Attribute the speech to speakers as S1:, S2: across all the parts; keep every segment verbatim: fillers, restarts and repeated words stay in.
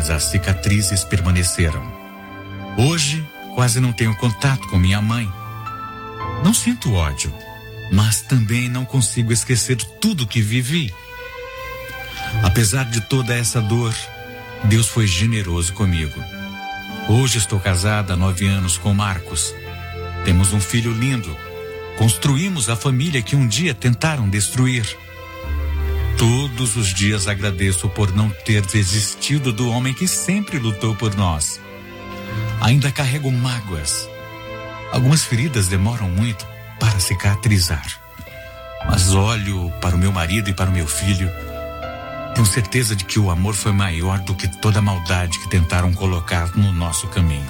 S1: mas as cicatrizes permaneceram. Hoje, quase não tenho contato com minha mãe. Não sinto ódio, mas também não consigo esquecer tudo que vivi. Apesar de toda essa dor, Deus foi generoso comigo. Hoje estou casada há nove anos com Marcos. Temos um filho lindo. Construímos a família que um dia tentaram destruir. Todos os dias agradeço por não ter desistido do homem que sempre lutou por nós. Ainda carrego mágoas. Algumas feridas demoram muito para cicatrizar. Mas olho para o meu marido e para o meu filho. Tenho certeza de que o amor foi maior do que toda a maldade que tentaram colocar no nosso caminho.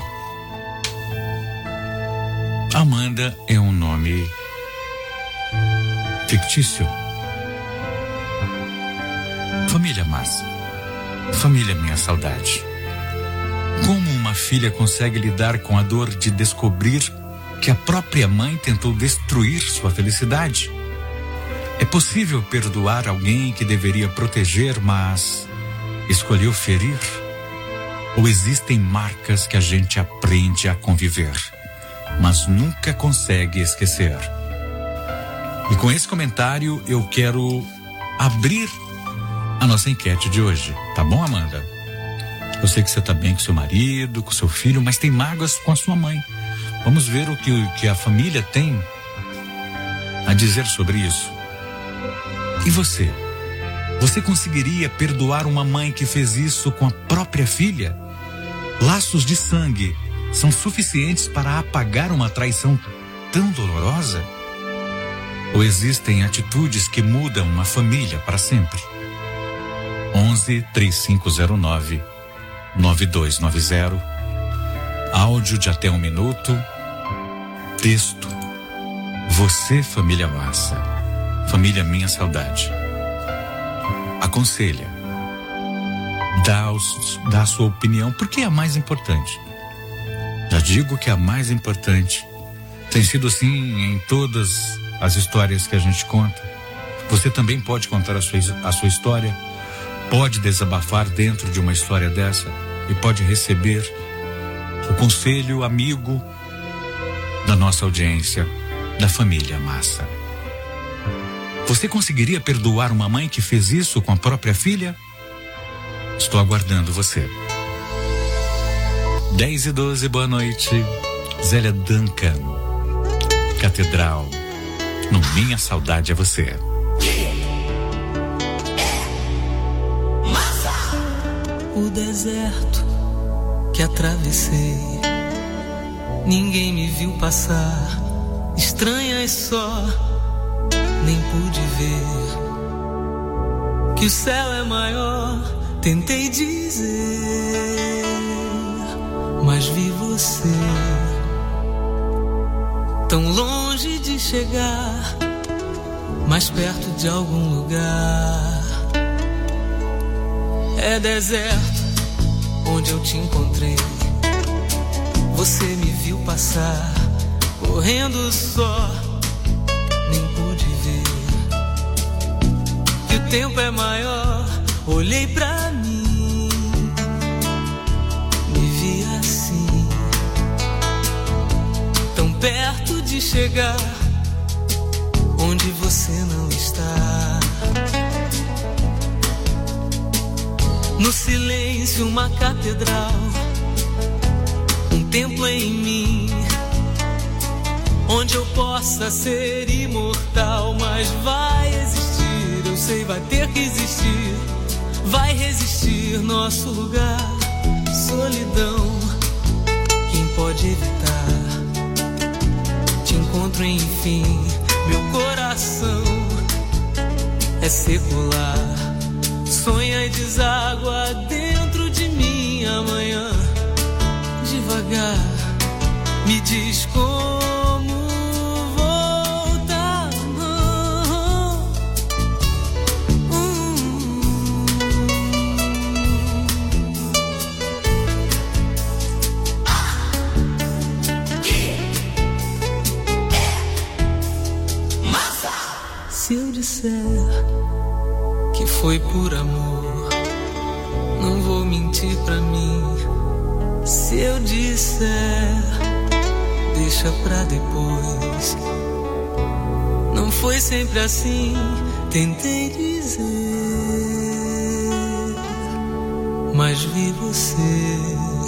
S1: Amanda é um nome fictício. Família massa. Família minha saudade. Como uma filha consegue lidar com a dor de descobrir que a própria mãe tentou destruir sua felicidade? É possível perdoar alguém que deveria proteger, mas escolheu ferir? Ou existem marcas que a gente aprende a conviver, mas nunca consegue esquecer? E com esse comentário eu quero abrir a nossa enquete de hoje. Tá bom, Amanda? Eu sei que você tá bem com seu marido, com seu filho, mas tem mágoas com a sua mãe. Vamos ver o que, o que a família tem a dizer sobre isso. E você? Você conseguiria perdoar uma mãe que fez isso com a própria filha? Laços de sangue são suficientes para apagar uma traição tão dolorosa? Ou existem atitudes que mudam uma família para sempre? onze, três cinco zero nove, nove dois nove zero. Áudio de até um minuto. Texto: você, família massa. Família minha saudade. Aconselha. Dá, os, dá a sua opinião, porque é a mais importante. Já digo que é a mais importante. Tem sido assim em todas as histórias que a gente conta. Você também pode contar a sua, a sua história. Pode desabafar dentro de uma história dessa. E pode receber o conselho amigo da nossa audiência, da família massa. Você conseguiria perdoar uma mãe que fez isso com a própria filha? Estou aguardando você. dez e doze, boa noite. Zélia Duncan, Catedral. No Minha Saudade é Você.
S2: O deserto que atravessei, ninguém me viu passar. Estranhas só, nem pude ver que o céu é maior. Tentei dizer, mas vi você tão longe de chegar, mais perto de algum lugar. É deserto onde eu te encontrei. Você me viu passar, correndo só, nem pude ver que o tempo é maior. Olhei pra mim, me vi assim, tão perto de chegar onde você não está. No silêncio, uma catedral, um templo em mim, onde eu possa ser imortal. Mas vai existir, eu sei, vai ter que existir, vai resistir nosso lugar. Solidão, quem pode evitar? Te encontro enfim, meu coração é secular. Sonha e deságua dentro de mim amanhã. Devagar, me diz como voltar. Hum. Ah. É. Massa. Se eu disser que foi por amor, não vou mentir. mentir pra mim. Se eu disser, deixa pra depois. Não foi sempre assim, tentei dizer, mas vi você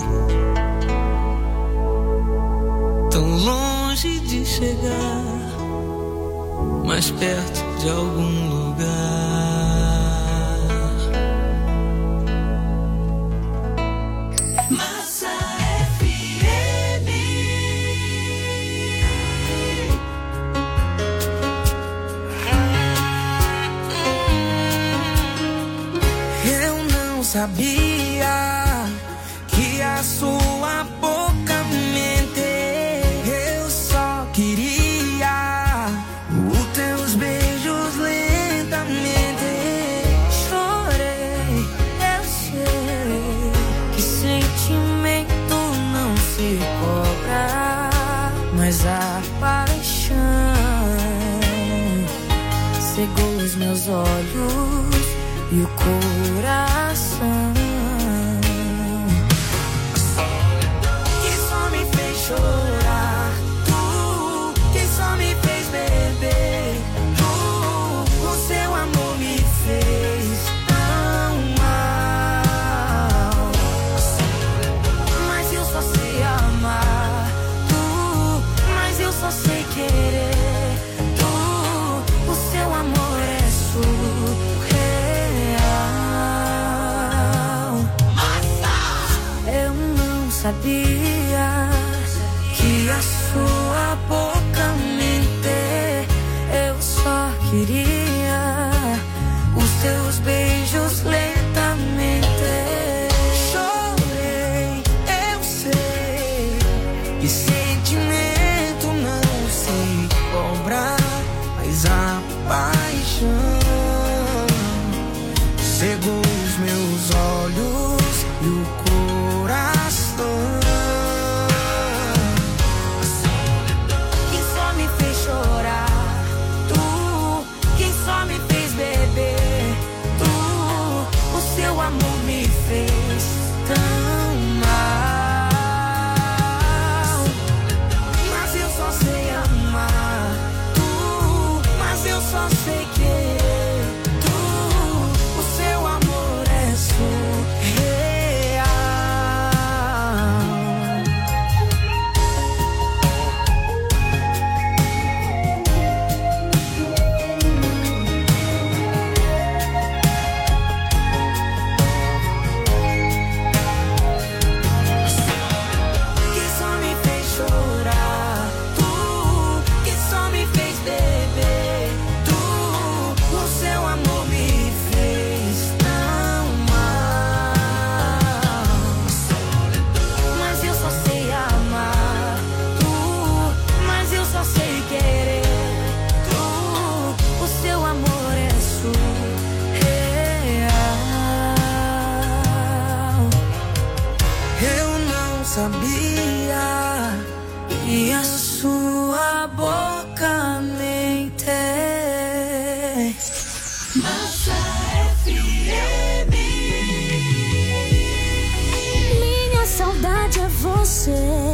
S2: tão longe de chegar, mais perto de algum lugar. Massa F M.
S3: Eu não sabia que a sua boca mente. Eu só queria os teus beijos lentamente. Chorei, eu sei que sentimento não se cobra, mas a paixão cegou os meus olhos e o coração, que só me fez chorar. Tu, que só me fez beber. Tu, o seu amor me fez tão mal. Mas eu só sei amar. Tu, mas eu só sei querer. Tu, o seu amor é surreal. Eu não sabia que a sua boca mente. Eu só queria os teus beijos lentamente. Chorei, eu sei que sentimento não se cobra, mas a paixão cegou os meus olhos e o coração, que só me fez chorar. Tu, que só me fez beber. Tu, o seu amor me fez tão mal. Mas eu só sei amar. Tu, mas eu só sei querer. Tu, o seu amor é surreal. Que só me fez chorar. Tu, que só me fez beber. Tu, o seu amor me fez tão mal. Mas eu só sei amar. Tu, mas eu só sei querer. Tu, o seu amor é surreal. Eu não sabia que a sua boca mente. Massa F M.
S4: Minha saudade é você.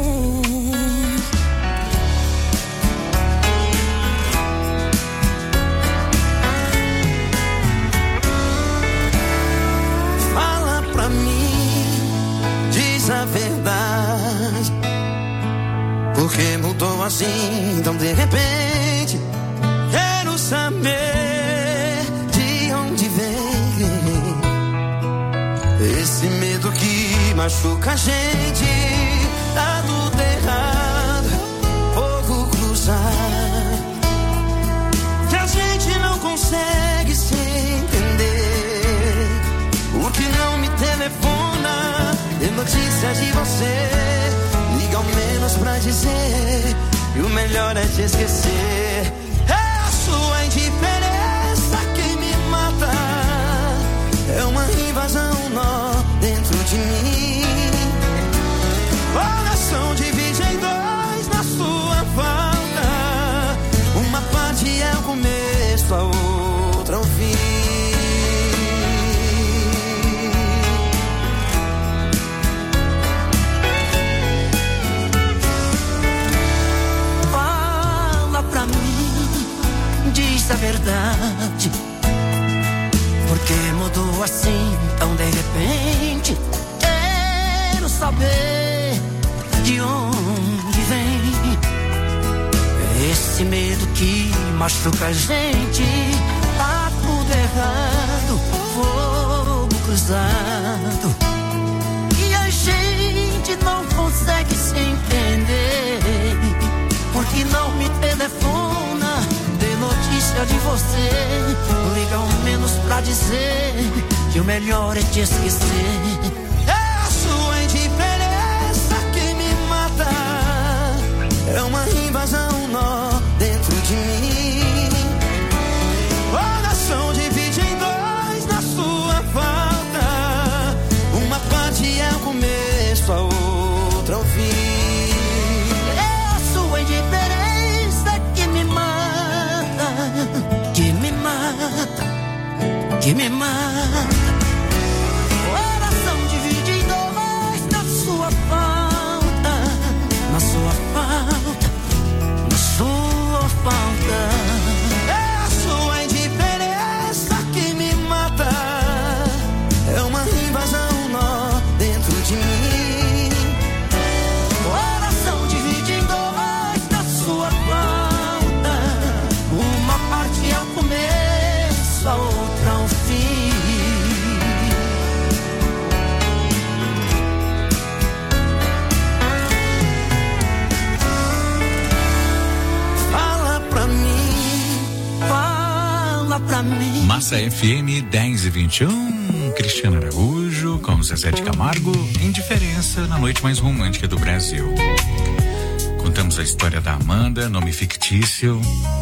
S3: Fala pra mim, diz a verdade. Por que mudou assim tão de repente? Quero saber de onde vem esse medo que machuca a gente. Tá tudo errado, fogo cruzar, que a gente não consegue se entender. O que não me telefona, tem notícias de você. Liga ao menos pra dizer, e o melhor é te esquecer. É a sua indiferença que me mata. É uma invasão, um nó dentro de mim. Coração divide em dois na sua falta. Uma parte é o começo, a outra o fim. assim tão de repente. Quero saber de onde vem esse medo que machuca a gente. Tá tudo errado, fogo cruzado, e a gente não consegue se entender. Porque não me telefona, dê notícia de você. Liga ao menos pra dizer que o melhor é te esquecer. É a sua indiferença que me mata, é uma invasão, um nó dentro de mim. Coração divide em dois na sua falta. Uma parte é o começo, a outra o fim. Indiferença que me mata, que me mata, que me mata. Coração divide em dois na sua falta, na sua falta, na sua falta. É a sua indiferença que me mata, é uma invasão, um nó dentro de mim. A outra ao fim. Fala pra mim, fala pra mim.
S1: Massa F M dez e vinte e um, Cristiano Araújo com Zezé de Camargo, Indiferença na noite mais romântica do Brasil. Contamos a história da Amanda, nome fictício.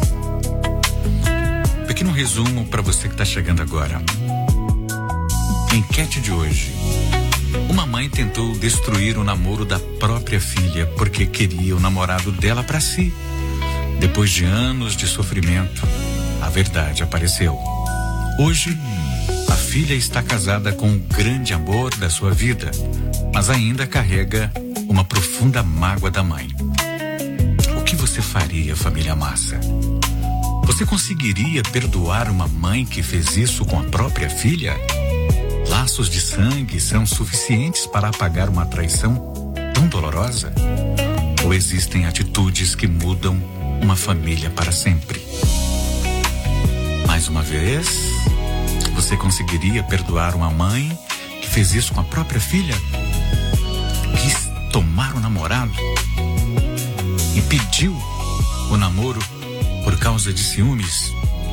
S1: Pequeno resumo para você que está chegando agora. Enquete de hoje. Uma mãe tentou destruir o namoro da própria filha porque queria o namorado dela para si. Depois de anos de sofrimento, a verdade apareceu. Hoje, a filha está casada com o grande amor da sua vida, mas ainda carrega uma profunda mágoa da mãe. O que você faria, família Massa? Você conseguiria perdoar uma mãe que fez isso com a própria filha? Laços de sangue são suficientes para apagar uma traição tão dolorosa? Ou existem atitudes que mudam uma família para sempre? Mais uma vez, você conseguiria perdoar uma mãe que fez isso com a própria filha? Quis tomar o namorado? Impediu o namoro por causa de ciúmes?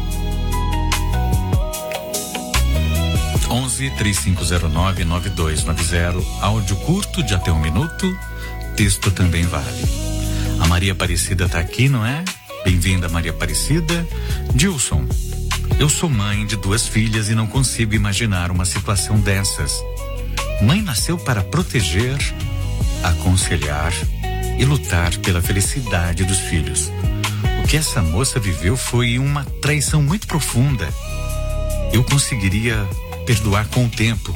S1: onze, três cinco zero nove, nove dois nove zero, áudio curto de até um minuto, texto também vale. A Maria Aparecida tá aqui, não é? Bem-vinda, Maria Aparecida. Dilson, eu sou mãe de duas filhas e não consigo imaginar uma situação dessas. Mãe nasceu para proteger, aconselhar e lutar pela felicidade dos filhos. O que essa moça viveu foi uma traição muito profunda. Eu conseguiria perdoar com o tempo,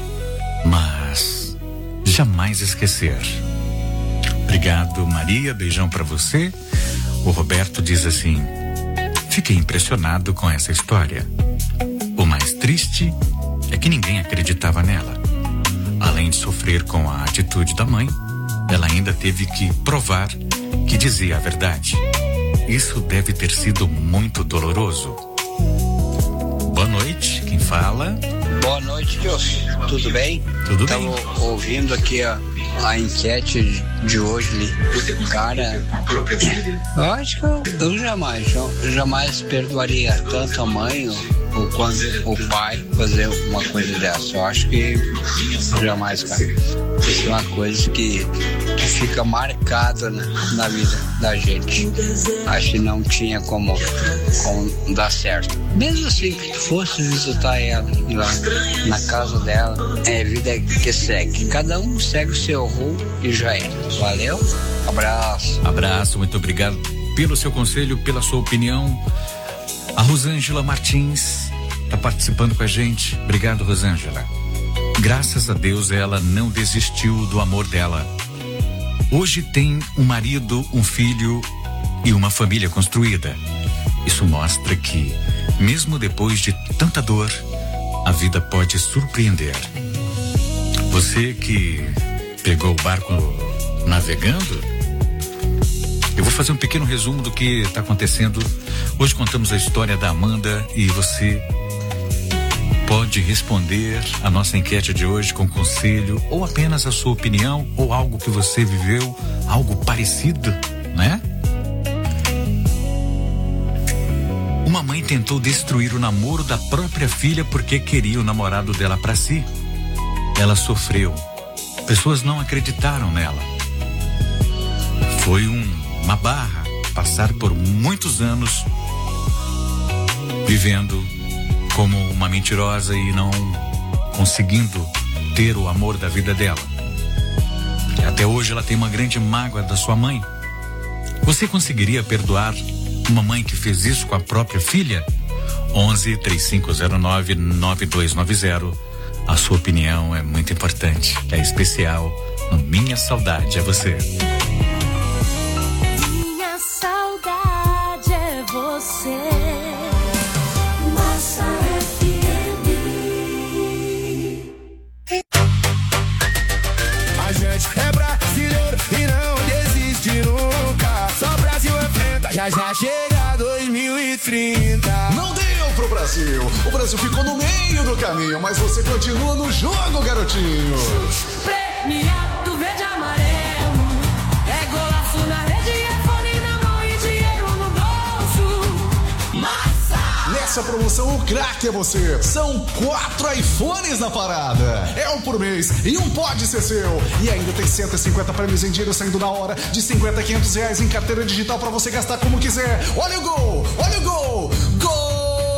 S1: mas jamais esquecer. Obrigado, Maria, beijão pra você. O Roberto diz assim: fiquei impressionado com essa história. O mais triste é que ninguém acreditava nela. Além de sofrer com a atitude da mãe, ela ainda teve que provar que dizia a verdade. Isso deve ter sido muito doloroso. Boa noite, quem fala?
S5: Boa noite, Deus. Tudo bem?
S1: Tudo bem.
S5: Estava ouvindo aqui a, a enquete de hoje ali. Cara, eu acho que eu, eu jamais, eu jamais perdoaria tanto a mãe ou, ou quanto o pai fazer uma coisa dessa. Eu acho que jamais, cara. Isso é uma coisa que, que fica marcada na, na vida da gente. Acho que não tinha como, como dar certo. Mesmo assim que tu fosse visitar ela lá na casa dela, é vida que segue. Cada um segue o seu rumo e já é. Valeu? Abraço.
S1: Abraço, muito obrigado pelo seu conselho, pela sua opinião. A Rosângela Martins está participando com a gente. Obrigado, Rosângela. Graças a Deus ela não desistiu do amor dela. Hoje tem um marido, um filho e uma família construída. Isso mostra que, mesmo depois de tanta dor, a vida pode surpreender. Você que pegou o barco navegando, eu vou fazer um pequeno resumo do que está acontecendo. Hoje contamos a história da Amanda e você pode responder a nossa enquete de hoje com conselho ou apenas a sua opinião ou algo que você viveu, algo parecido, né? Uma mãe tentou destruir o namoro da própria filha porque queria o namorado dela para si. Ela sofreu. Pessoas não acreditaram nela. Foi um, uma barra passar por muitos anos vivendo como uma mentirosa e não conseguindo ter o amor da vida dela. Até hoje ela tem uma grande mágoa da sua mãe. Você conseguiria perdoar uma mãe que fez isso com a própria filha? onze, três cinco zero nove, nove dois nove zero. A sua opinião é muito importante, é especial. No Minha Saudade é Você.
S4: Minha saudade é você. Massa F M.
S6: A gente é brasileiro e não desiste nunca. Só Brasil enfrenta, já já chega dois mil e trinta.
S7: Não deu pro Brasil. O Brasil ficou no meio do caminho, mas você continua no jogo, garotinho.
S3: Premiado verde e amarelo. É golaço na rede, é fone na mão e dinheiro no bolso. Massa!
S7: Nessa promoção, o craque é você. São quatro iPhones na parada. É um por mês e um pode ser seu. E ainda tem cento e cinquenta prêmios em dinheiro saindo na hora, de cinquenta a quinhentos reais em carteira digital pra você gastar como quiser. Olha o gol! Olha o gol! Gol!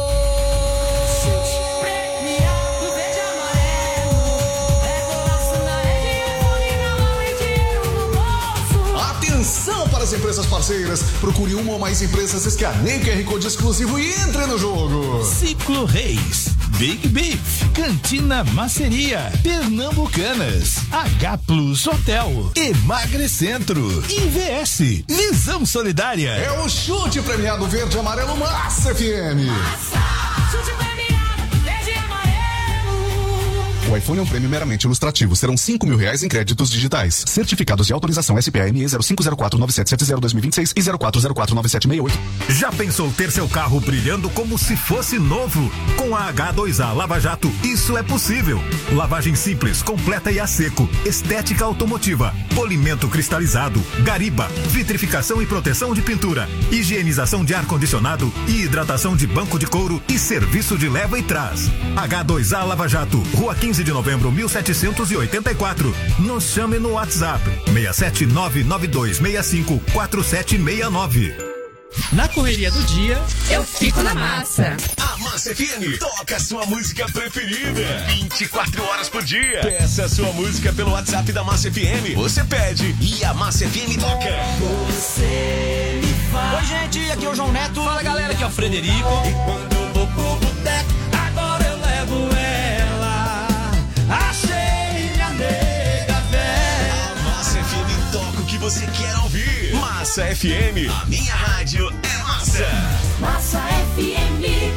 S7: Atenção para as empresas parceiras. Procure uma ou mais empresas, escaneie o Q R Code exclusivo e entre no jogo.
S8: Ciclo Reis, Big Beef, Cantina Maceria, Pernambucanas, H Plus Hotel, Emagrecentro, I V S, Visão Solidária.
S7: É o chute premiado verde e amarelo Massa F M.
S3: Massa! Chute premiado verde e amarelo.
S7: O iPhone é um prêmio meramente ilustrativo. Serão cinco mil reais em créditos digitais. Certificados de autorização S P A M E zero cinco zero quatro nove sete sete zero dois mil e vinte e seis e zero quatro zero quatro nove sete seis oito.
S8: Já pensou ter seu carro brilhando como se fosse novo? Com a H dois A Lava Jato, isso é possível. Lavagem simples, completa e a seco, estética automotiva, polimento cristalizado, gariba, vitrificação e proteção de pintura, higienização de ar-condicionado e hidratação de banco de couro e serviço de leva e trás. H dois A Lava Jato, Rua quinze de novembro, mil setecentos e oitenta e quatro. Nos chame no WhatsApp seis sete nove nove dois seis cinco quatro sete seis nove.
S9: Na correria do dia,
S3: Eu fico na massa.
S10: A Massa F M toca a sua música preferida vinte e quatro horas por dia. Peça a sua música pelo WhatsApp da Massa F M. Você pede e a Massa F M toca.
S3: Você me faz.
S9: Oi, gente, aqui é o João Neto. Fala, galera, aqui é o Frederico.
S3: E quando eu vou pro boteco, agora eu levo ela. Achei minha nega velha.
S10: A Massa F M toca o que você quer ouvir. Massa F M, a minha rádio é massa.
S4: Massa F M.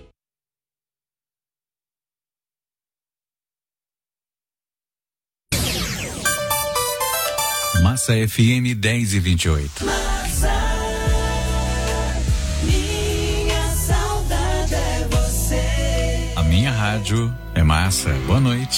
S1: Massa F M dez e vinte e oito.
S3: Massa, minha saudade é você.
S1: A minha rádio é massa. Boa noite.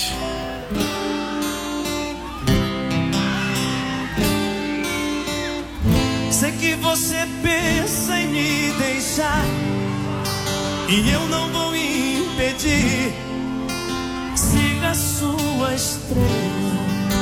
S2: Sei que você pensa em me deixar e eu não vou impedir. Siga a sua estrela.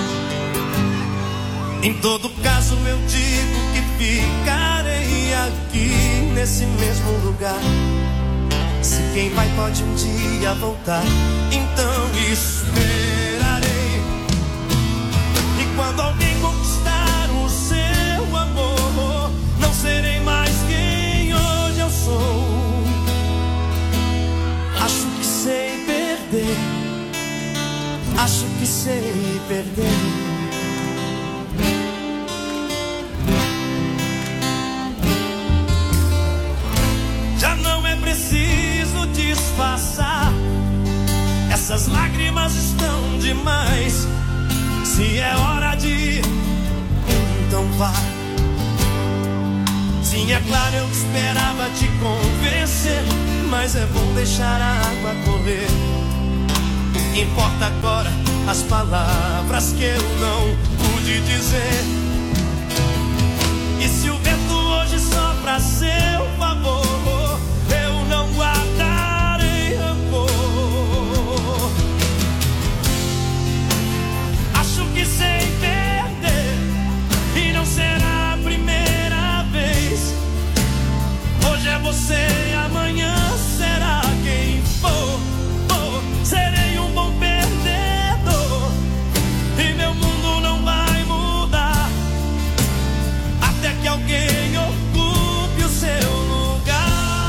S2: Em todo caso eu digo que ficarei aqui nesse mesmo lugar. Se quem vai pode um dia voltar, então esperarei. E quando alguém conquistar o seu amor, não serei mais quem hoje eu sou. Acho que sei perder, acho que sei perder. Já não é preciso disfarçar provar. Sim, é claro, eu esperava te convencer, mas é bom deixar a água correr. O que importa agora, as palavras que eu não pude dizer. E se o vento hoje sopra a seu favor, eu não guardarei rancor. Acho que sei perder e não será a primeira vez. Hoje é você e amanhã será quem for. Oh, serei um bom perdedor e meu mundo não vai mudar até que alguém ocupe o seu lugar.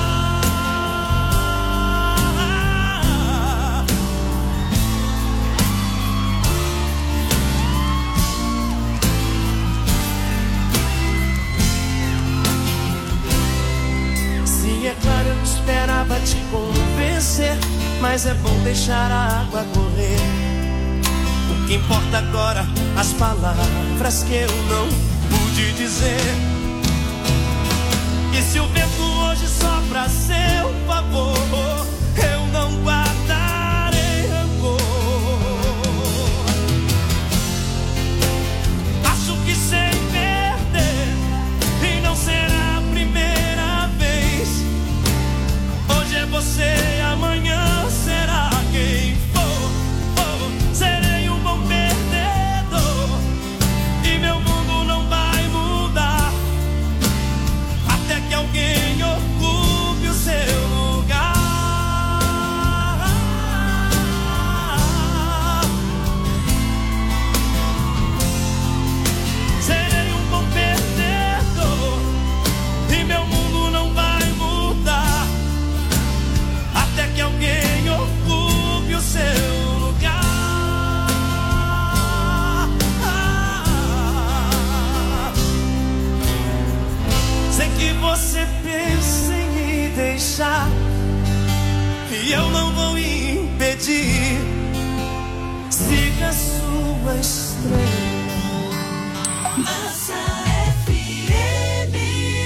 S2: Sim, é claro, eu esperava te convencer, mas é bom deixar a água correr. O que importa agora, as palavras que eu não pude dizer. E se o vento hoje sopra a seu favor, eu não guardarei rancor. Acho que sei perder e não será a primeira vez. Hoje é você, amanhã será quem for. Oh, serei um bom perdedor e meu mundo não vai mudar até que alguém ocupe o seu lugar. Serei um bom perdedor e meu mundo não vai mudar até que alguém ocupe o seu lugar. Sei que você pensa em me deixar e eu não vou impedir. Siga a sua estrela.
S3: Massa F M.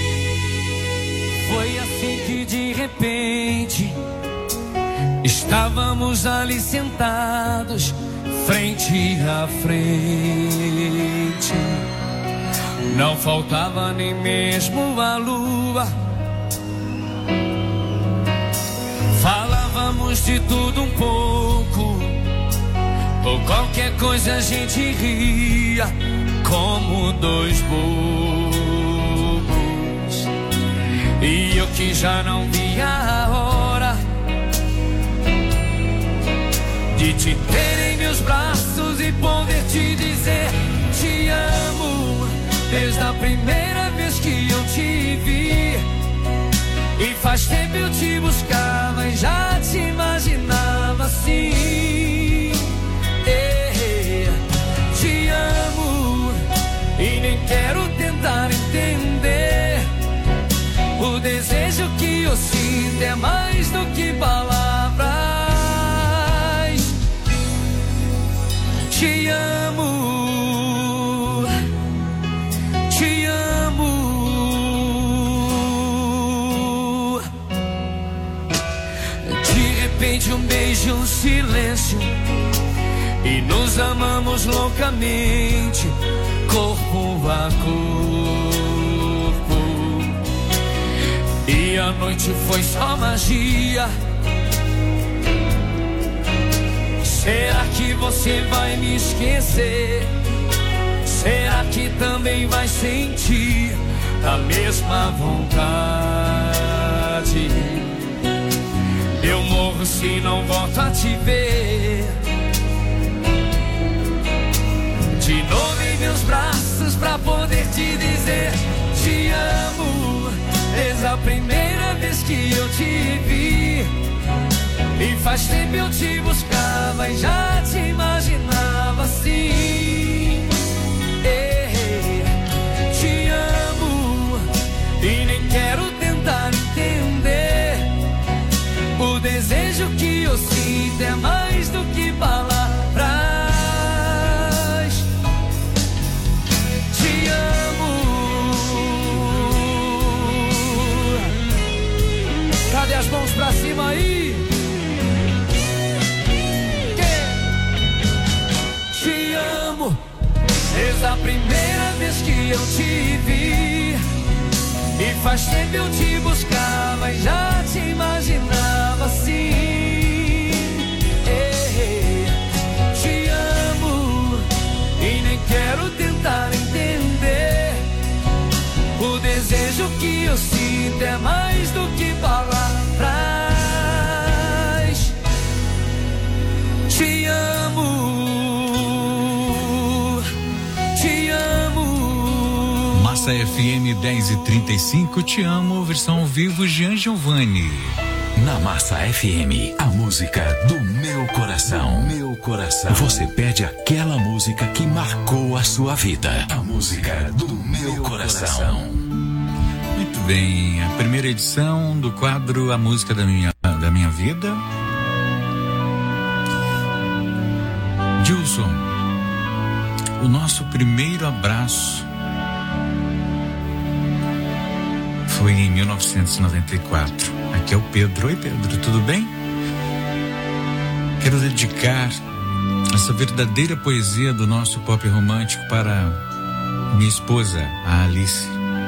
S11: Foi assim que de repente estávamos ali sentados, frente a frente. Não faltava nem mesmo a lua. Falávamos de tudo um pouco, ou qualquer coisa a gente ria, como dois bobos. E eu que já não via a hora de te ter em meus braços e poder te dizer te amo, desde a primeira vez que eu te vi. E faz tempo eu te buscava e já te imaginava assim. Eh, te amo e nem quero tentar entender. O desejo que eu sinto é mais do que palavras. Te amo, te amo. De repente um beijo, um silêncio, e nos amamos loucamente, corpo a corpo. E a noite foi só magia. Será que você vai me esquecer? Será que também vai sentir a mesma vontade? Eu morro se não volto a te ver. De novo em meus braços pra poder te dizer te amo, desde a primeira vez que eu te vi. E faz tempo eu te buscava e já te imaginava assim. Eh, te amo e nem quero tentar entender. O desejo que eu sinto é mais do que palavras. Te amo a primeira vez que eu te vi. E faz tempo eu te buscava e já te imaginava assim. Ei, te amo e nem quero tentar entender. O desejo que eu sinto é mais do que palavras. Te amo, te amo.
S1: Massa F M dez e trinta e cinco, te amo, versão ao vivo, Jean Giovanni.
S12: Na Massa F M, a música do meu coração. Meu coração. Você pede aquela música que marcou a sua vida. A música do meu coração.
S1: Muito bem, a primeira edição do quadro A Música da Minha, da minha Vida. Gilson, o nosso primeiro abraço foi em mil novecentos e noventa e quatro. Aqui é o Pedro. Oi, Pedro, tudo bem? Quero dedicar essa verdadeira poesia do nosso pop romântico para minha esposa, a Alice.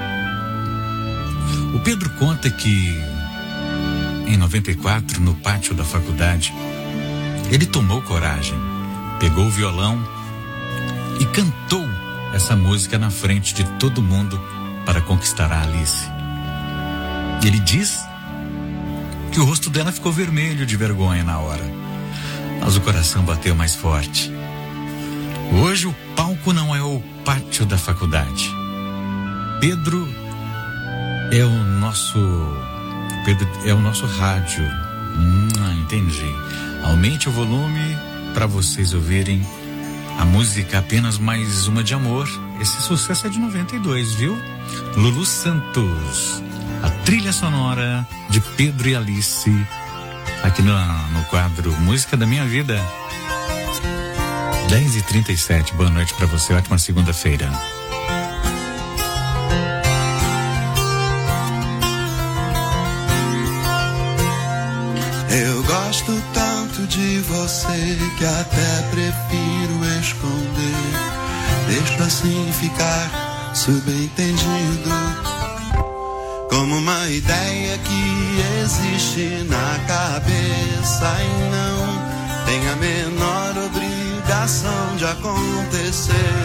S1: O Pedro conta que em noventa e quatro, no pátio da faculdade, ele tomou coragem, pegou o violão e cantou essa música na frente de todo mundo para conquistar a Alice. Ele diz que o rosto dela ficou vermelho de vergonha na hora, mas o coração bateu mais forte. Hoje o palco não é o pátio da faculdade. Pedro é o nosso Pedro é o nosso rádio. Hum, entendi. Aumente o volume para vocês ouvirem a música Apenas Mais Uma de Amor. Esse sucesso é de noventa e dois, viu? Lulu Santos, a trilha sonora de Pedro e Alice, aqui no, no quadro Música da Minha Vida. dez e trinta e sete, boa noite pra você, ótima segunda-feira.
S13: Eu gosto tanto de você que até prefiro esconder. Deixo assim ficar subentendido, como uma ideia que existe na cabeça e não tem a menor obrigação de acontecer.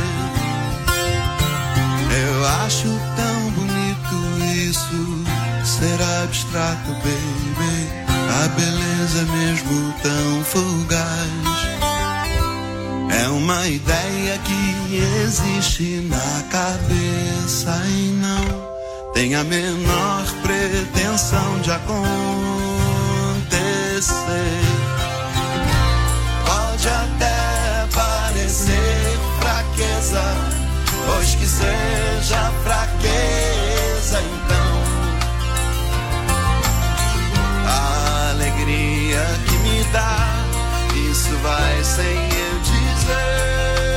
S13: Eu acho tão bonito isso, ser abstrato, baby. A beleza mesmo tão fugaz é uma ideia que existe na cabeça e não tem a menor pretensão de acontecer. Pode até parecer fraqueza, pois que seja fraqueza, então a alegria que me dá, isso vai sem eu dizer.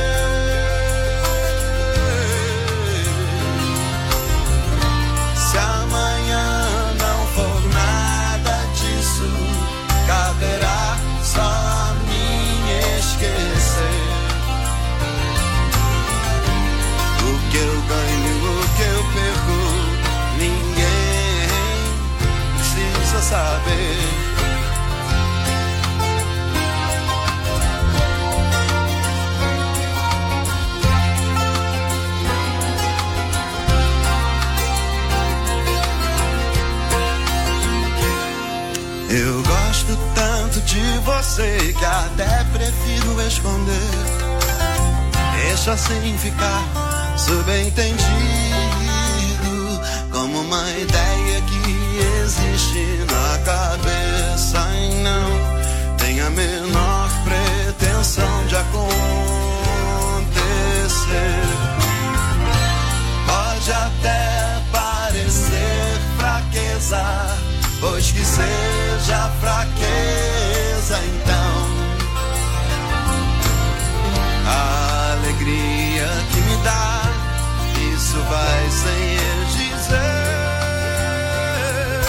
S13: Se amanhã não for nada disso, caberá só a mim esquecer. O que eu ganho, o que eu perco, ninguém precisa saber. Eu gosto tanto de você que até prefiro esconder. Deixa assim ficar subentendido, como uma ideia que existe na cabeça e não tem a menor pretensão de acontecer. Pode até parecer fraqueza, pois que seja fraqueza, então a alegria que me dá, isso vai sem eu dizer.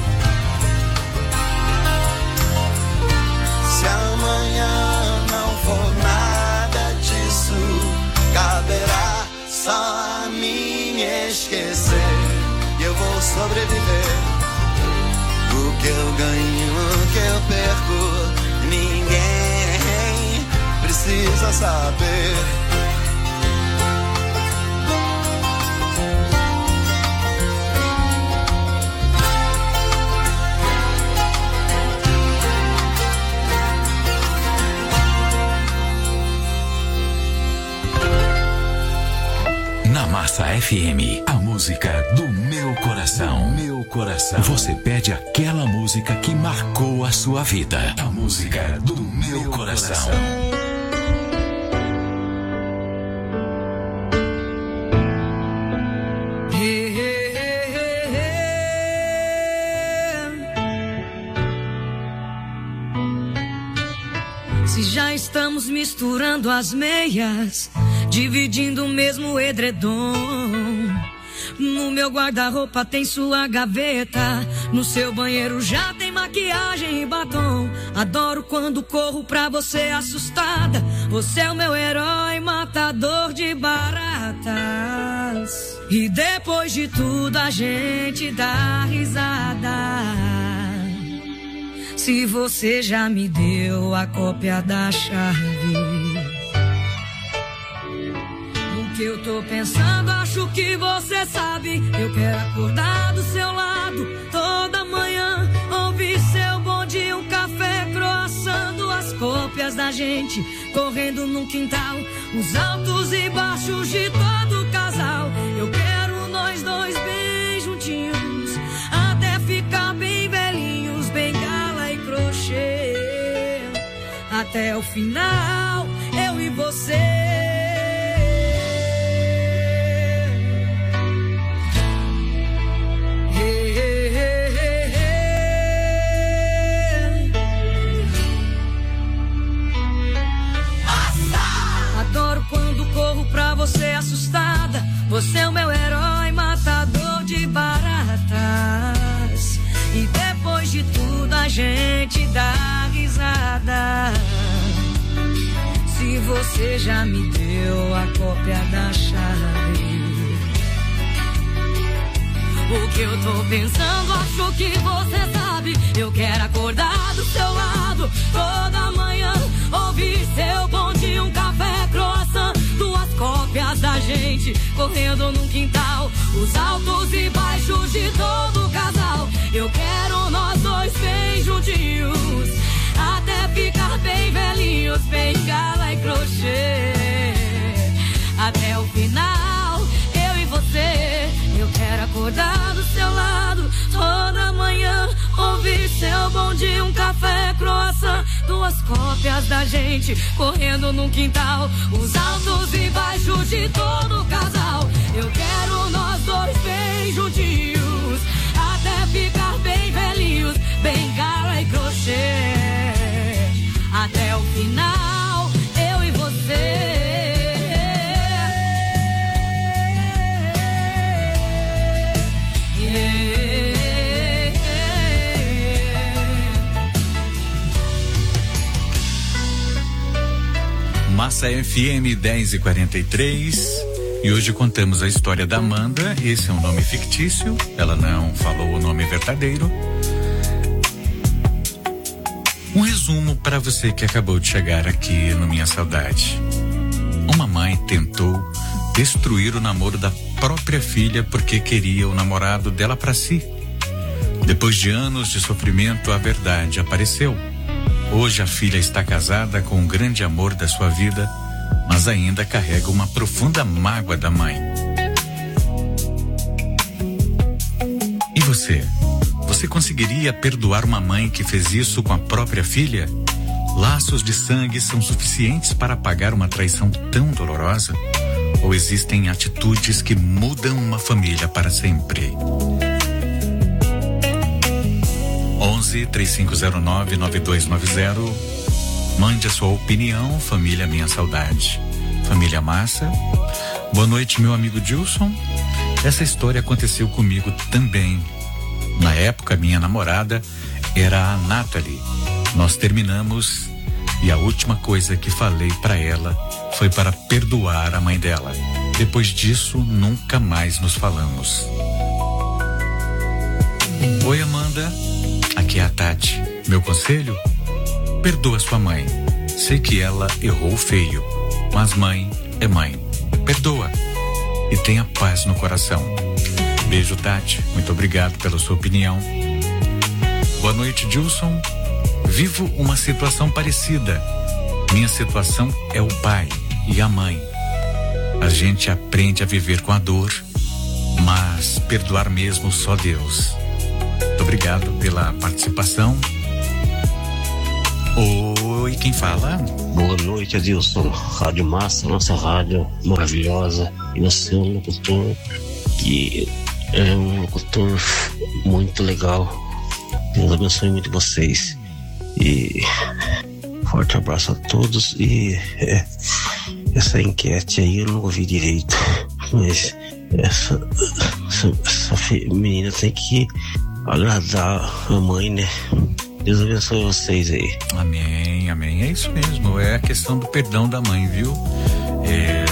S13: Se amanhã não for nada disso, caberá só me esquecer e eu vou sobreviver. O que eu ganho, o que eu perco, ninguém precisa saber.
S12: Na Massa F M, a música do meu coração. Meu coração. Você pede aquela música que marcou a sua vida. A música do meu coração.
S3: Se já estamos misturando as meias, dividindo o mesmo edredom, no meu guarda-roupa tem sua gaveta, no seu banheiro já tem maquiagem e batom. Adoro quando corro pra você assustada, você é o meu herói matador de baratas. E depois de tudo a gente dá risada. Se você já me deu a cópia da chave, o que eu tô pensando, acho que você sabe. Eu quero acordar do seu lado toda manhã, ouvir seu bonde, um café, croissant, duas cópias da gente correndo no quintal, os altos e baixos de todo casal. Eu quero nós dois bem juntinhos, até ficar bem velhinhos, bengala e crochê, até o final, eu e você. Corro pra você assustada, você é o meu herói matador de baratas. E depois de tudo a gente dá risada. Se você já me deu a cópia da chave, o que eu tô pensando, acho que você sabe. Eu quero acordar do seu lado toda manhã, ouvir seu bonde, um café, croissant, duas cópias da gente correndo num quintal, os altos e baixos de todo casal. Eu quero nós dois bem juntinhos, até ficar bem velhinhos, bengala e crochê, até o final, eu e você. Eu quero acordar do seu lado toda manhã, ouvir seu bonde, um café, croissant, duas cópias da gente correndo num quintal, os altos e baixos de todo casal. Eu quero nós dois bem juntinhos, até ficar bem velhinhos, bengala e crochê, até o final, eu e você.
S1: Massa F M dez e quarenta e três, e hoje contamos a história da Amanda. Esse é um nome fictício, ela não falou o nome verdadeiro. Um resumo para você que acabou de chegar aqui no Minha Saudade. Uma mãe tentou destruir o namoro da própria filha porque queria o namorado dela para si. Depois de anos de sofrimento, a verdade apareceu. Hoje a filha está casada com o grande amor da sua vida, mas ainda carrega uma profunda mágoa da mãe. E você? Você conseguiria perdoar uma mãe que fez isso com a própria filha? Laços de sangue são suficientes para apagar uma traição tão dolorosa? Ou existem atitudes que mudam uma família para sempre? onze, três cinco zero nove, nove dois nove zero. Mande a sua opinião, família Minha Saudade. Família Massa. Boa noite, meu amigo Dilson. Essa história aconteceu comigo também. Na época, minha namorada era a Nathalie. Nós terminamos E a última coisa que falei para ela foi para perdoar a mãe dela. Depois disso, nunca mais nos falamos. Oi, Amanda. Aqui é a Tati. Meu conselho? Perdoa sua mãe. Sei que ela errou feio, mas mãe é mãe. Perdoa e tenha paz no coração. Beijo, Tati. Muito obrigado pela sua opinião. Boa noite, Dilson. Vivo uma situação parecida. Minha situação é o pai e a mãe. A gente aprende a viver com a dor, mas perdoar mesmo só Deus. Muito obrigado pela participação. Oi, quem fala?
S14: Boa noite, Adilson. Rádio Massa, nossa rádio maravilhosa. E você é um locutor que é um locutor muito legal. Deus abençoe muito vocês. E forte abraço a todos. E é, essa enquete aí eu não ouvi direito, mas essa, essa, essa menina tem que agradar a mãe, né? Deus abençoe vocês aí.
S1: Amém, amém. É isso mesmo, é a questão do perdão da mãe, viu? É...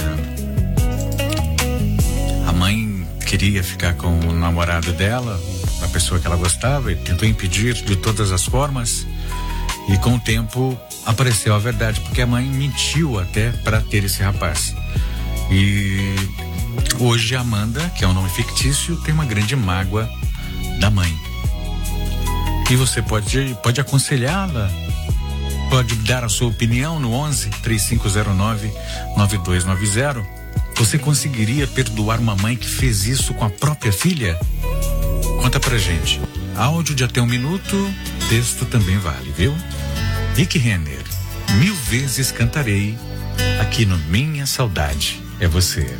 S1: A mãe queria ficar com o namorado dela, a pessoa que ela gostava, e tentou impedir de todas as formas. E com o tempo apareceu a verdade, porque a mãe mentiu até para ter esse rapaz. E hoje a Amanda, que é um nome fictício, tem uma grande mágoa da mãe. E você pode, pode aconselhá-la, pode dar a sua opinião no onze, três cinco zero nove, nove dois nove zero. Você conseguiria perdoar uma mãe que fez isso com a própria filha? Conta pra gente. Áudio de até um minuto, texto também vale, viu? Rick Renner, mil vezes cantarei, aqui no Minha Saudade é Você.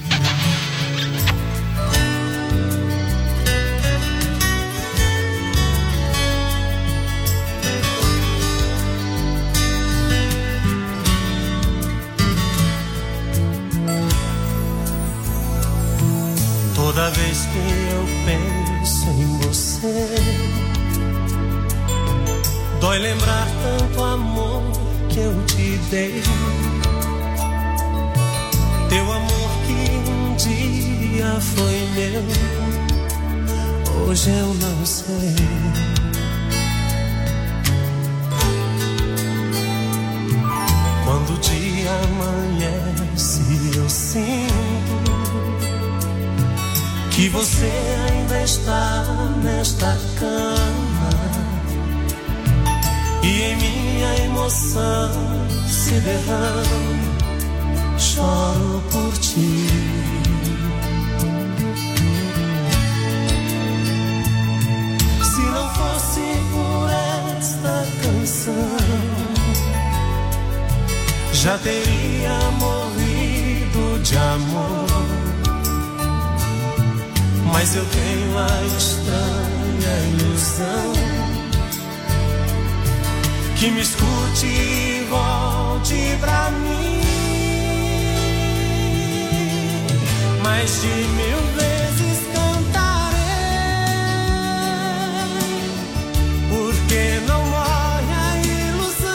S2: Toda vez que eu penso em você, dói lembrar tanto amor que eu te dei. Teu amor que um dia foi meu, hoje eu não sei. Quando o dia amanhece, eu sinto que você ainda está nesta cama, e em minha emoção se derrama, choro por ti. Se não fosse por esta canção, já teria morrido de amor. Mas eu tenho a estranha ilusão que me escute e volte pra mim. Mais de mil vezes cantarei, porque não morre a ilusão.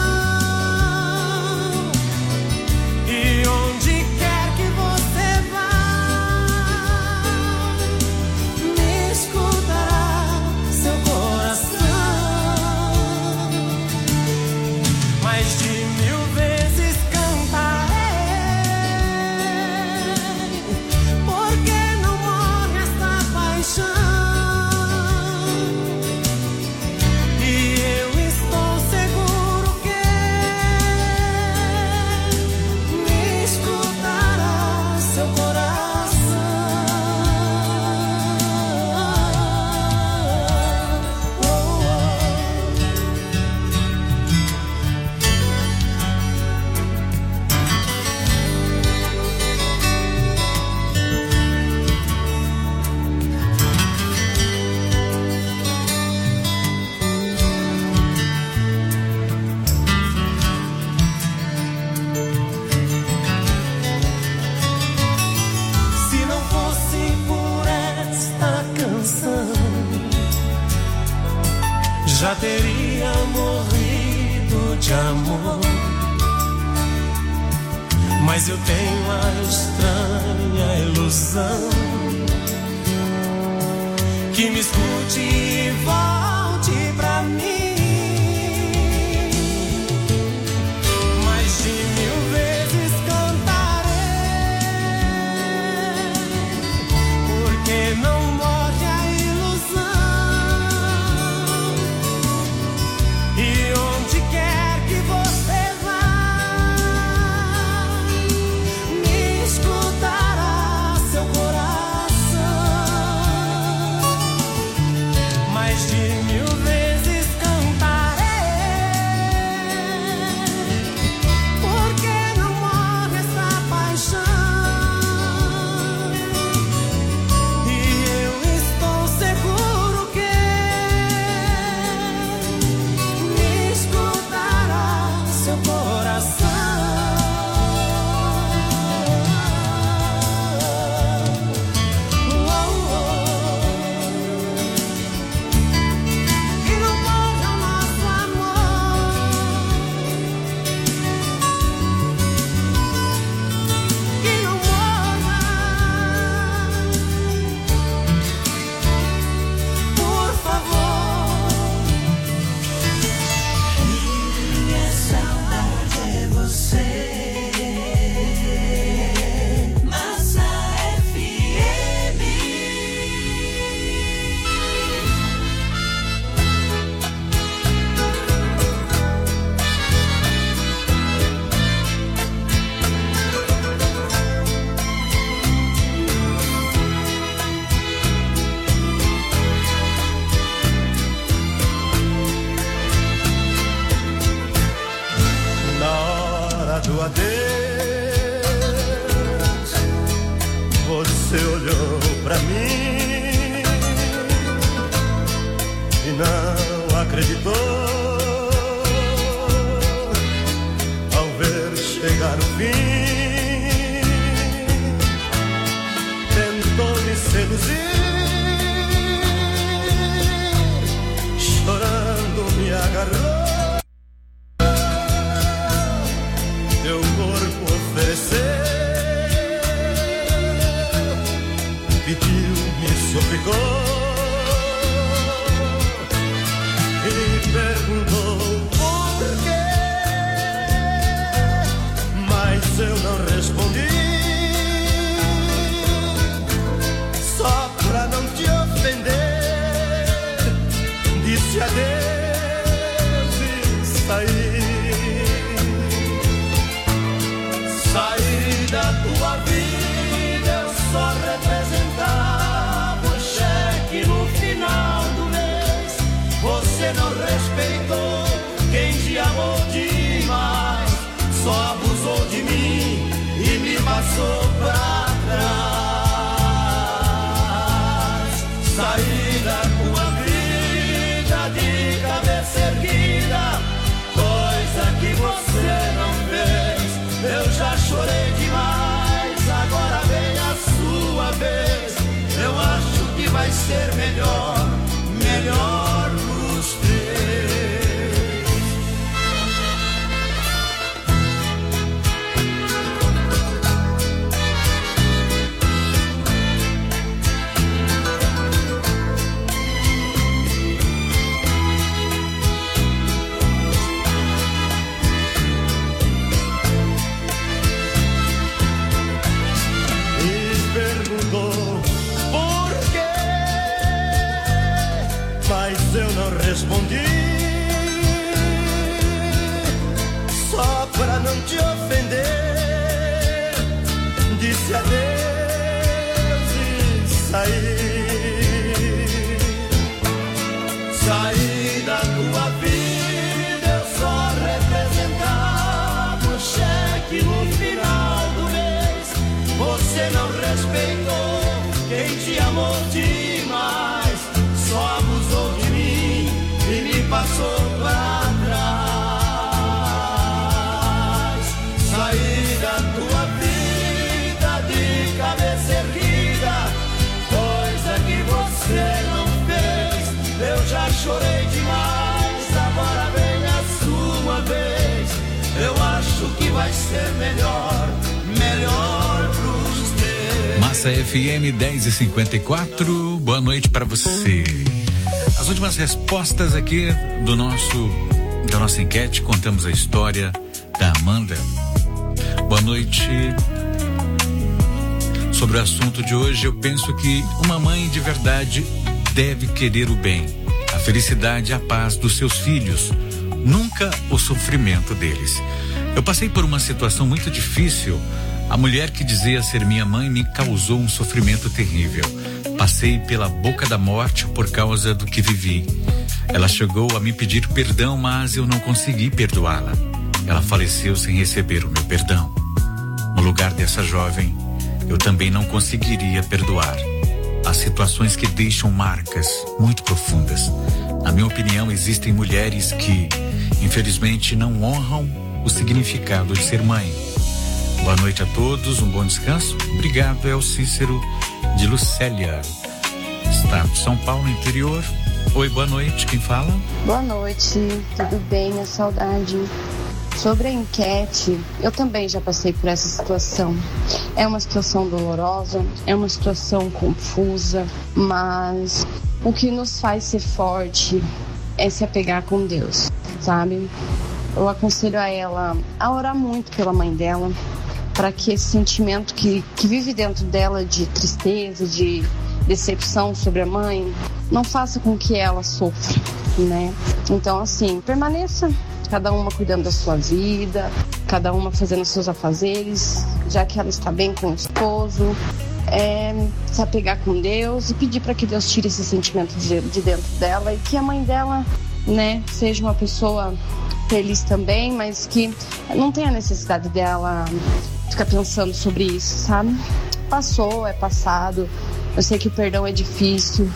S2: E onde quer que você vá, me escutará seu coração. Mais de mil vezes cantarei, porque não morre esta paixão. E eu estou seguro que me escutará seu coração. Oh, oh. Se não fosse por esta canção, já teria morrido de amor. Mas eu tenho a estranha ilusão que me escute e volte pra mim. Mais de mil vezes cantarei, porque não morre a ilusão. E onde quer que você vá, me escutará seu coração. Mais de mil vezes cantarei, porque não morre essa paixão. E eu estou seguro que me escutará seu coração. Oh, oh. Que não morra o nosso amor, que não morra, por favor. Minha saudade é você. Massa F M.
S6: Na hora do adeus, você olhou pra mim e não acreditou ao ver chegar o fim. Tentou me seduzir, chorando me agarrou. Teu corpo ofereceu, pediu, me suplicou e perguntou por quê, mas eu não respondi, só pra não te ofender. Disse adeus e saí. Saí da tua vida, eu só representava o cheque no final do mês. Você não respeitou quem te amou demais, só abusou de mim e me passou pra trás. Saí da tua vida de cabeça erguida, coisa que você não fez. Eu já chorei demais, agora vem a sua vez. Eu acho que vai ser melhor, melhor pros três. Eu não respondi, só pra não te ofender. Disse adeus e saí. Saí da tua vida, eu só representava o cheque no final do mês. Você não respeitou quem te amou demais, só abusou de mim e me passou pra trás. Saí da tua vida de cabeça erguida, coisa que você não fez. Eu já chorei demais, agora vem a sua vez. Eu acho que vai ser melhor,
S1: Massa F M dez e cinquenta e quatro. Boa noite para você. As últimas respostas aqui do nosso da nossa enquete, contamos a história da Amanda. Boa noite. Sobre o assunto de hoje, eu penso que uma mãe de verdade deve querer o bem, a felicidade e a paz dos seus filhos, nunca o sofrimento deles. Eu passei por uma situação muito difícil. A mulher que dizia ser minha mãe me causou um sofrimento terrível. Passei pela boca da morte por causa do que vivi. Ela chegou a me pedir perdão, mas eu não consegui perdoá-la. Ela faleceu sem receber o meu perdão. No lugar dessa jovem, eu também não conseguiria perdoar. Há situações que deixam marcas muito profundas. Na minha opinião, existem mulheres que, infelizmente, não honram o significado de ser mãe. Boa noite a todos, um bom descanso. Obrigado, é o Cícero de Lucélia, estado de São Paulo, interior. Oi, boa noite, quem fala?
S15: Boa noite, tudo bem, minha saudade? Sobre a enquete, eu também já passei por essa situação. É uma situação dolorosa, é uma situação confusa, mas o que nos faz ser forte é se apegar com Deus, sabe? Eu aconselho a ela a orar muito pela mãe dela, para que esse sentimento que, que vive dentro dela de tristeza, de decepção sobre a mãe, não faça com que ela sofra, né? Então, assim, permaneça, cada uma cuidando da sua vida, cada uma fazendo os seus afazeres, já que ela está bem com o esposo, é, se apegar com Deus e pedir para que Deus tire esse sentimento de, de dentro dela e que a mãe dela, né, seja uma pessoa feliz também, mas que não tenha necessidade dela ficar pensando sobre isso, sabe? Passou, é passado. Eu sei que o perdão é difícil,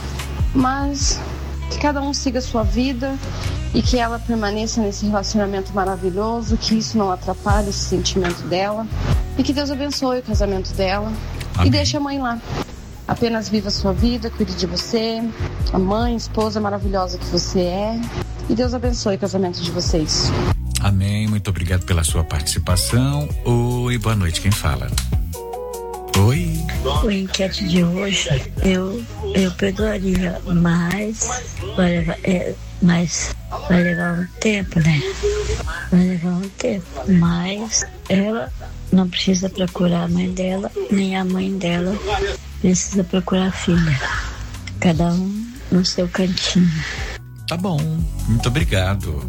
S15: mas que cada um siga a sua vida e que ela permaneça nesse relacionamento maravilhoso, que isso não atrapalhe esse sentimento dela e que Deus abençoe o casamento dela. Amém. E deixe a mãe lá. Apenas viva a sua vida, cuide de você, a mãe, esposa maravilhosa que você é. E Deus abençoe o casamento de vocês.
S1: Amém, muito obrigado pela sua participação. Oi, boa noite, quem fala? Oi.
S16: O enquete de hoje, eu, eu perdoaria, mas vai levar, é, mas vai levar um tempo, né? Vai levar um tempo, mas ela não precisa procurar a mãe dela, nem a mãe dela precisa procurar a filha. Cada um no seu cantinho.
S1: Tá bom, muito obrigado.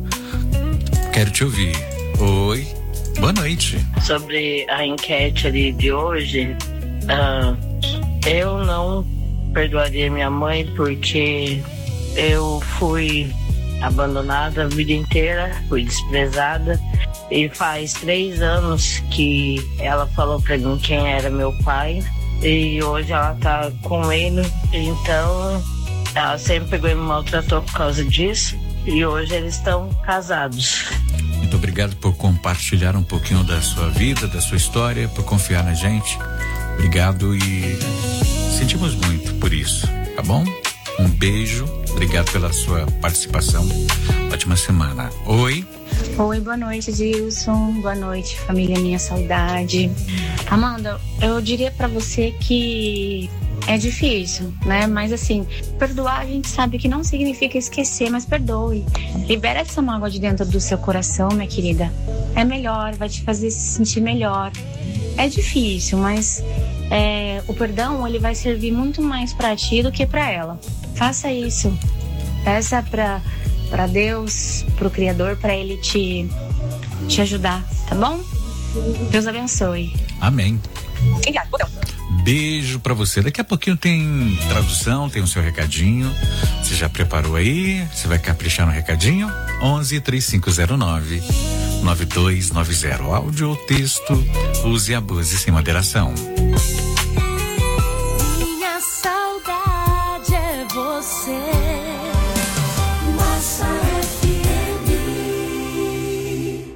S1: Quero te ouvir. Oi, boa noite.
S17: Sobre a enquete ali de hoje, uh, eu não perdoaria minha mãe porque eu fui abandonada a vida inteira, fui desprezada e faz três anos que ela falou pra mim quem era meu pai e hoje ela tá com ele, então ela sempre pegou e me maltratou por causa disso e hoje eles estão casados.
S1: Muito obrigado por compartilhar um pouquinho da sua vida, da sua história, por confiar na gente. Obrigado e sentimos muito por isso, tá bom? Um beijo, obrigado pela sua participação. Ótima semana. Oi.
S18: Oi, boa noite, Dilson. Boa noite, família Minha Saudade. Amanda, eu diria pra você que é difícil, né? Mas assim, perdoar a gente sabe que não significa esquecer, mas perdoe. Libera essa mágoa de dentro do seu coração, minha querida. É melhor, vai te fazer se sentir melhor. É difícil, mas é, o perdão, ele vai servir muito mais pra ti do que pra ela. Faça isso. Peça pra, pra Deus, pro Criador, pra Ele te, te ajudar, tá bom? Deus abençoe.
S1: Amém.
S18: Obrigada, botão.
S1: Beijo pra você. Daqui a pouquinho tem tradução, tem o seu recadinho. Você já preparou aí? Você vai caprichar no recadinho? onze, três cinco zero nove, nove dois nove zero. Áudio ou texto, use e abuse sem moderação.
S4: Minha saudade é você. Massa F M.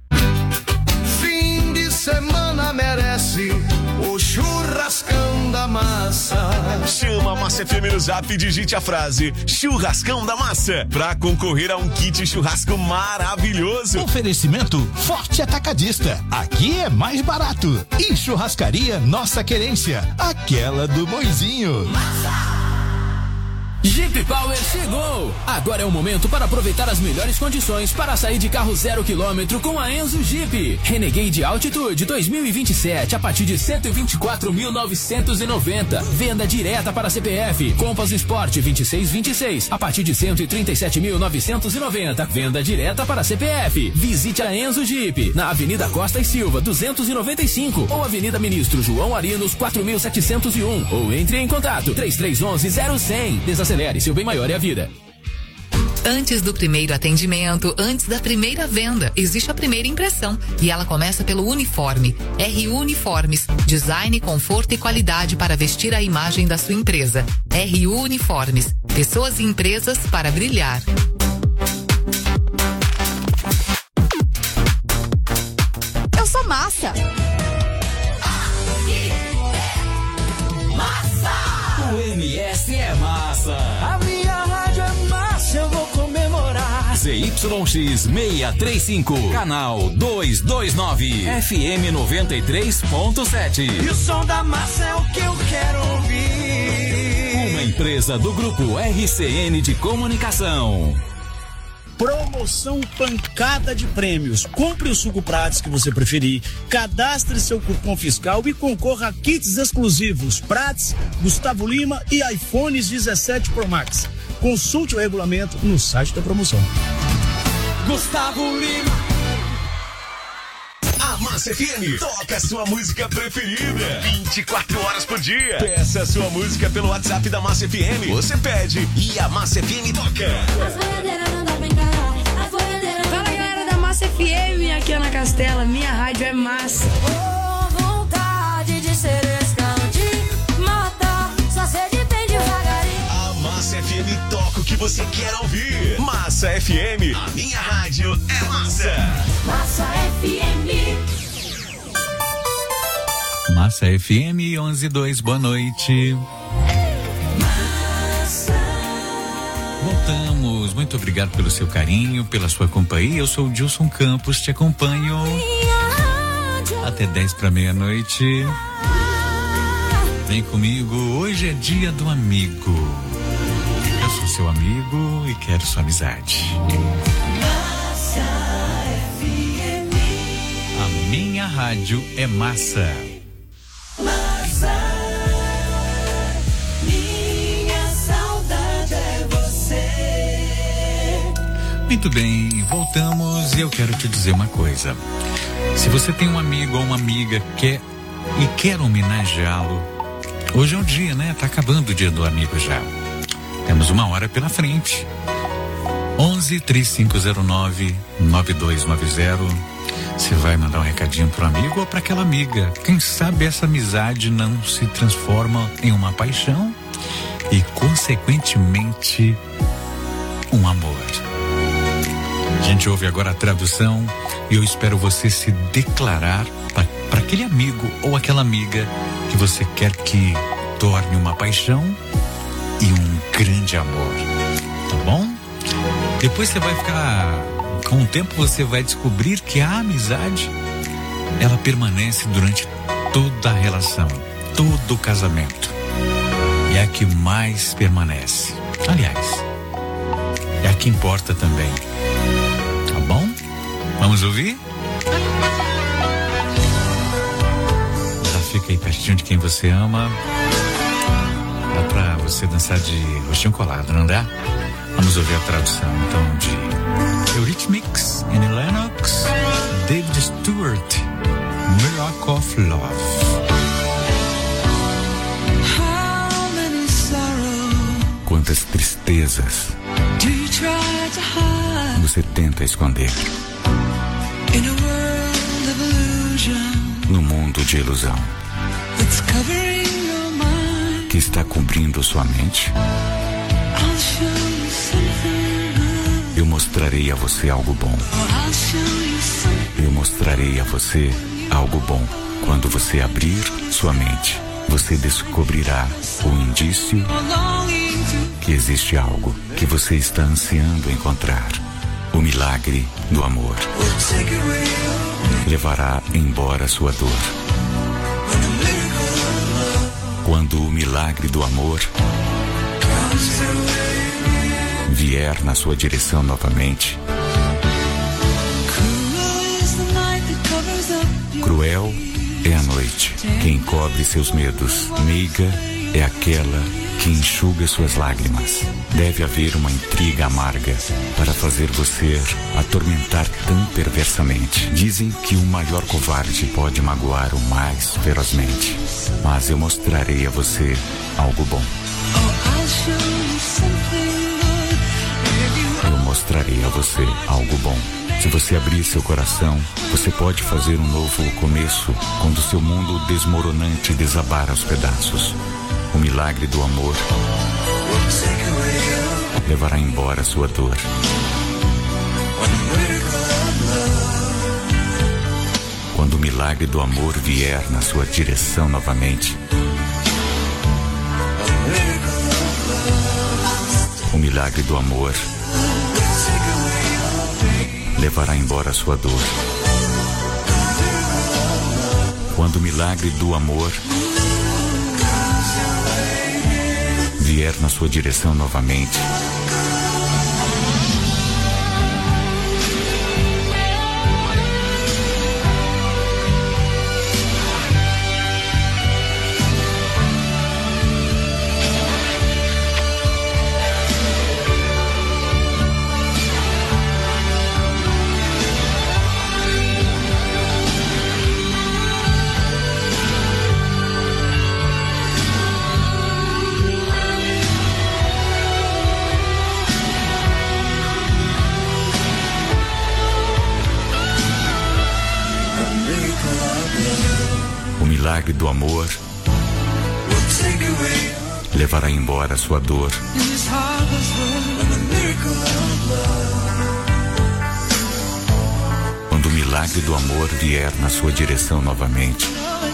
S6: Fim de semana merece o churrascão da massa.
S10: Chama a Massa F M no Zap e digite a frase Churrascão da Massa pra concorrer a um kit churrasco maravilhoso.
S19: Oferecimento Forte Atacadista. Aqui é mais barato. E Churrascaria Nossa Querência, aquela do Moizinho.
S20: Jeep Power chegou! Agora é o momento para aproveitar as melhores condições para sair de carro zero quilômetro com a Enzo Jeep. Renegade Altitude dois mil e vinte e sete a partir de cento e vinte e quatro mil novecentos e noventa. Venda direta para C P F. Compass Sport vinte e seis vinte e seis a partir de cento e trinta e sete mil novecentos e noventa. Venda direta para C P F. Visite a Enzo Jeep na Avenida Costa e Silva duzentos e noventa e cinco ou Avenida Ministro João Arinos quatro mil setecentos e um ou entre em contato três três um um zero cem. Acelere, seu bem maior é a vida.
S21: Antes do primeiro atendimento, antes da primeira venda, existe a primeira impressão e ela começa pelo uniforme. R Uniformes, design, conforto e qualidade para vestir a imagem da sua empresa. R Uniformes, pessoas e empresas para brilhar.
S22: Eu sou massa.
S20: O M S é massa.
S6: A minha rádio é massa, eu vou comemorar.
S12: Z Y X seiscentos e trinta e cinco, canal duzentos e vinte e nove, F M noventa e três ponto sete.
S6: E o som da massa é o que eu quero ouvir.
S12: Uma empresa do grupo R C N de Comunicação.
S23: Promoção pancada de prêmios. Compre o suco Prats que você preferir, cadastre seu cupom fiscal e concorra a kits exclusivos Prats, Gustavo Lima e iPhones dezessete Pro Max. Consulte o regulamento no site da promoção.
S6: Gustavo Lima.
S10: A Massa F M toca a sua música preferida vinte e quatro horas por dia. Peça a sua música pelo WhatsApp da Massa F M. Você pede e a Massa F M toca.
S24: Fala galera da Massa F M, aqui é Ana Castela, minha rádio é massa.
S3: Oh, vontade de ser escante, matar, só sede bem devagarinho.
S10: A Massa F M toca o que você quer ouvir. Massa F M, a minha rádio é massa.
S3: Massa F M.
S1: Massa F M onze e dois, boa noite. Voltamos, muito obrigado pelo seu carinho, pela sua companhia. Eu sou o Dilson Campos, te acompanho até dez para meia-noite. Vem comigo, hoje é dia do amigo. Eu sou seu amigo e quero sua amizade.
S3: Massa F M.
S1: A minha rádio é massa.
S3: Massa.
S1: Muito bem, voltamos e eu quero te dizer uma coisa. Se você tem um amigo ou uma amiga quer, e quer homenageá-lo, hoje é o dia, né? Tá acabando o dia do amigo já. Temos uma hora pela frente. onze, três cinco zero nove, nove dois nove zero. Você vai mandar um recadinho pro amigo ou para aquela amiga. Quem sabe essa amizade não se transforma em uma paixão e, consequentemente, um amor. A gente ouve agora a tradução e eu espero você se declarar para aquele amigo ou aquela amiga que você quer que torne uma paixão e um grande amor, tá bom? Depois você vai ficar, com o tempo você vai descobrir que a amizade, ela permanece durante toda a relação, todo o casamento. E é a que mais permanece. Aliás, é a que importa também. Tá bom? Vamos ouvir? Já fica aí pertinho de quem você ama. Dá pra você dançar de rostinho colado, não dá? Vamos ouvir a tradução então de Eurythmics, Annie Lennox, David Stewart, Miracle of Love. Quantas tristezas você tenta esconder no mundo de ilusão que está cobrindo sua mente. Eu mostrarei a você algo bom. Eu mostrarei a você algo bom quando você abrir sua mente você descobrirá o indício que existe algo que você está ansiando encontrar. O milagre do amor levará embora sua dor. Quando o milagre do amor vier na sua direção novamente, cruel é a noite que encobre seus medos. Meiga é aquela que enxuga suas lágrimas. Deve haver uma intriga amarga para fazer você atormentar tão perversamente. Dizem que o maior covarde pode magoar o mais ferozmente. Mas eu mostrarei a você algo bom. Eu mostrarei a você algo bom. Se você abrir seu coração, você pode fazer um novo começo quando seu mundo desmoronante desabar aos pedaços. O milagre do amor levará embora sua dor. Quando o milagre do amor vier na sua direção novamente, o milagre do amor levará embora sua dor. Quando o milagre do amor vier na sua direção novamente, o milagre do amor levará embora sua dor. Quando o milagre do amor vier na sua direção novamente,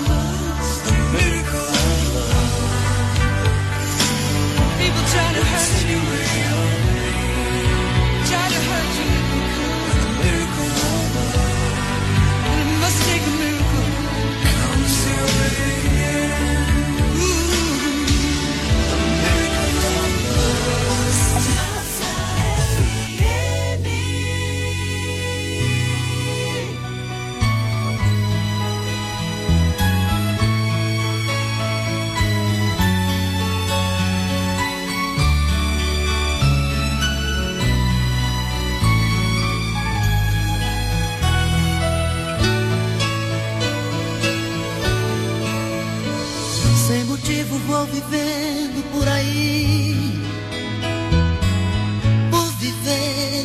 S6: vou vivendo por aí, por viver.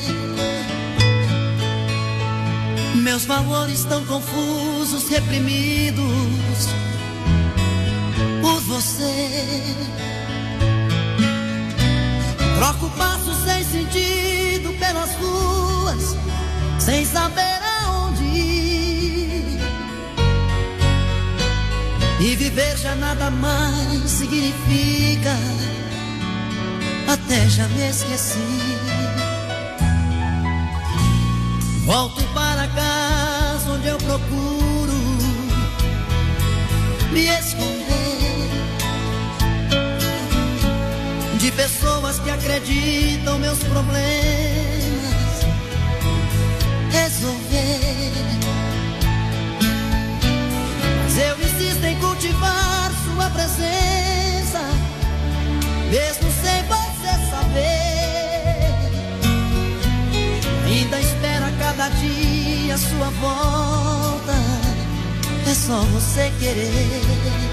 S6: Meus valores tão confusos, reprimidos por você. Troco passos sem sentido pelas ruas, sem saber aonde ir. E viver já nada mais significa, até já me esqueci. Volto para casa onde eu procuro me esconder de pessoas que acreditam meus problemas resolver. Mas eu insisto em cultivar sua presença, mesmo sem você saber. Ainda espera cada dia sua volta, é só você querer.